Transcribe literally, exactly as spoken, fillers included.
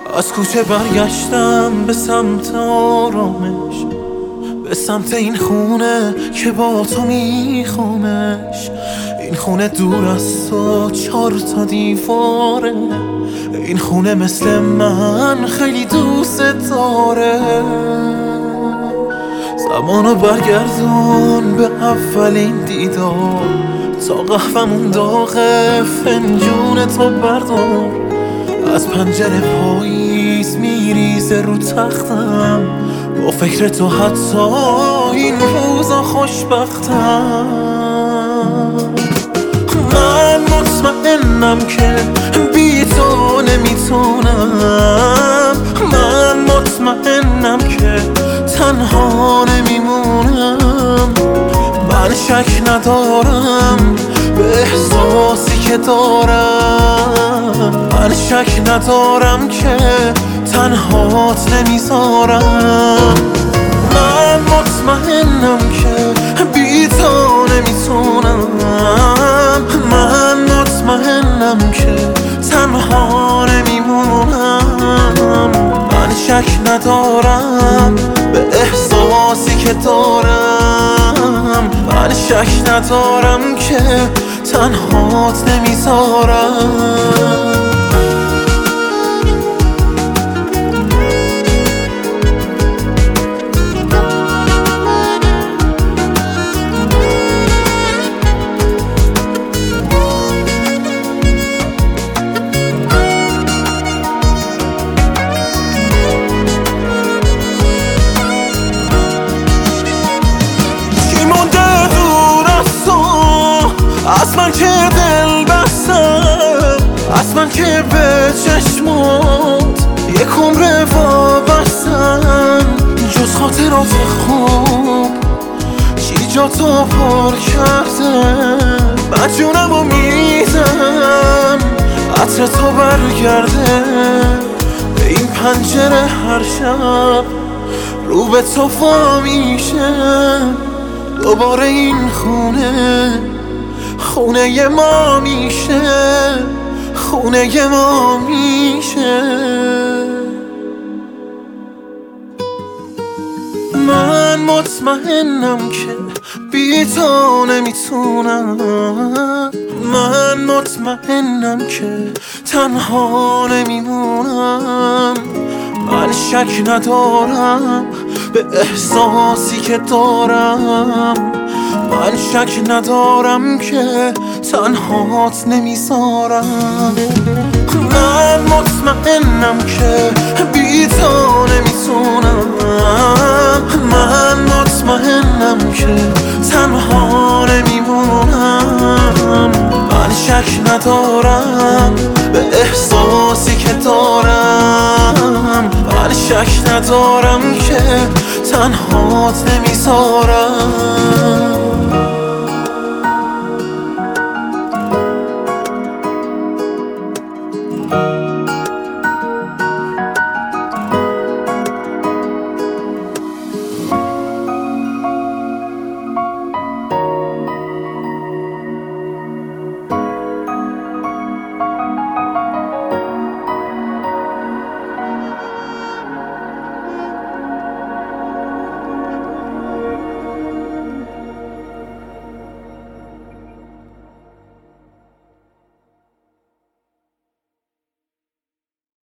از کوچه برگشتم به سمت آرامش، به سمت این خونه که با تو میخوامش. این خونه دور از تو چار تا دیواره، این خونه مثل من خیلی دوست داره. زمانو برگردون به اولین دیدار، تا قهوه‌مون داغه فنجون تو بردار. از پنجره پاییز میریزه رو تختم، با فکر تو حتی این روزا خوشبختم. من مطمئنم که بی تو نمیتونم، من مطمئنم که تنها نمیمونم. من شک ندارم به احساسی که دارم، من شک ندارم که تنهات نمیذارم. من مطمئنم که بی تو نمیتونم، من مطمئنم که تنها نمیمونم. من شک ندارم به احساسی که دارم، من شک ندارم که تنهات نمیذارم. از من که دل بستم، از من که به چشمات یک عمر وابستم. جز خاطرات خوب چی جا تو پر کرده، من جونمو میدم عطر تو برگرده. به این پنجره هر شب رو به تو وا میشه، دوباره این خونه خونه ما میشه، خونه ما میشه. من مطمئنم که بی تو نمیتونم، من مطمئنم که تنها نمیمونم. من شک ندارم به احساسی که دارم، من شک ندارم که تنهات نمیذارم. من مطمئنم که بی تو نمیتونم، من مطمئنم که تنها نمیمونم. من شک ندارم به احساسی که دارم، من شک ندارم که تنهات نمیذارم.